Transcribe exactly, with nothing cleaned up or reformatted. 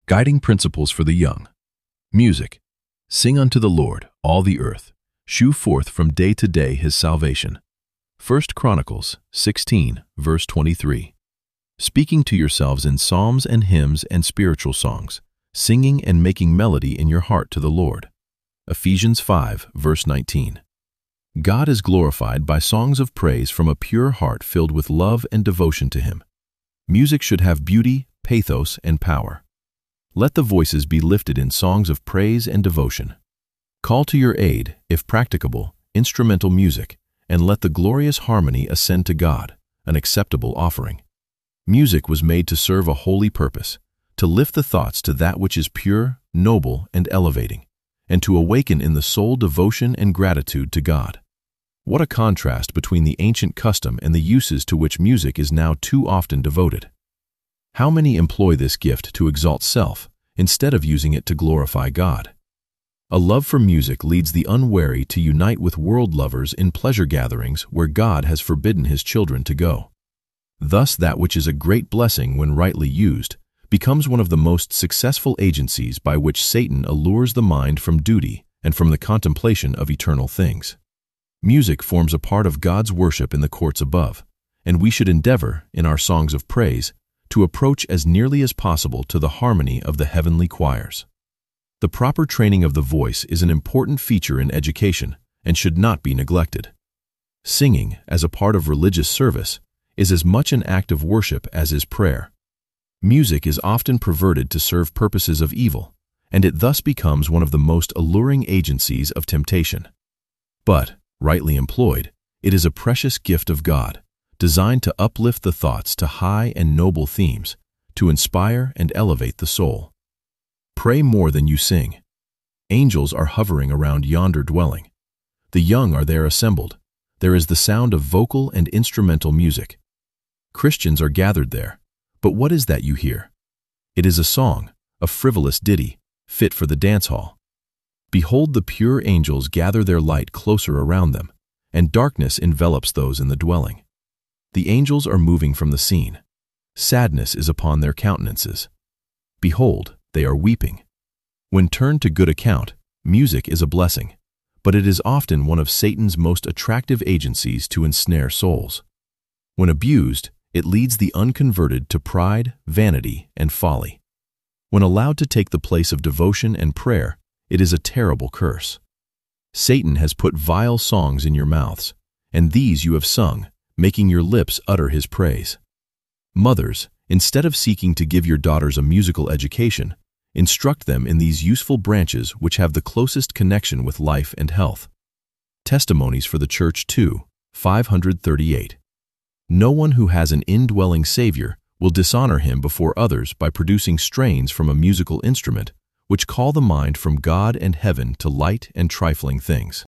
Guiding Principles for the Young. Music. Sing unto the Lord, all the earth. Shew forth from day to day his salvation. First Chronicles sixteen, verse twenty-three. Speaking to yourselves in psalms and hymns and spiritual songs, singing and making melody in your heart to the Lord. Ephesians five, verse nineteen. God is glorified by songs of praise from a pure heart filled with love and devotion to Him. Music should have beauty, pathos, and power. Let the voices be lifted in songs of praise and devotion. Call to your aid, if practicable, instrumental music, and let the glorious harmony ascend to God, an acceptable offering. Music was made to serve a holy purpose, to lift the thoughts to that which is pure, noble, and elevating, and to awaken in the soul devotion and gratitude to God. What a contrast between the ancient custom and the uses to which music is now too often devoted. How many employ this gift to exalt self, instead of using it to glorify God? A love for music leads the unwary to unite with world lovers in pleasure gatherings where God has forbidden His children to go. Thus, that which is a great blessing when rightly used becomes one of the most successful agencies by which Satan allures the mind from duty and from the contemplation of eternal things. Music forms a part of God's worship in the courts above, and we should endeavor, in our songs of praise, to approach as nearly as possible to the harmony of the heavenly choirs. The proper training of the voice is an important feature in education and should not be neglected. Singing, as a part of religious service, is as much an act of worship as is prayer. Music is often perverted to serve purposes of evil, and it thus becomes one of the most alluring agencies of temptation. But, rightly employed, it is a precious gift of God, designed to uplift the thoughts to high and noble themes, to inspire and elevate the soul. Pray more than you sing. Angels are hovering around yonder dwelling. The young are there assembled. There is the sound of vocal and instrumental music. Christians are gathered there. But what is that you hear? It is a song, a frivolous ditty, fit for the dance hall. Behold, the pure angels gather their light closer around them, and darkness envelops those in the dwelling. The angels are moving from the scene. Sadness is upon their countenances. Behold, they are weeping. When turned to good account, music is a blessing, but it is often one of Satan's most attractive agencies to ensnare souls. When abused, it leads the unconverted to pride, vanity, and folly. When allowed to take the place of devotion and prayer, it is a terrible curse. Satan has put vile songs in your mouths, and these you have sung, making your lips utter his praise. Mothers, instead of seeking to give your daughters a musical education, instruct them in these useful branches which have the closest connection with life and health. Testimonies for the Church two, five hundred thirty-eight. No one who has an indwelling Savior will dishonor Him before others by producing strains from a musical instrument which call the mind from God and heaven to light and trifling things.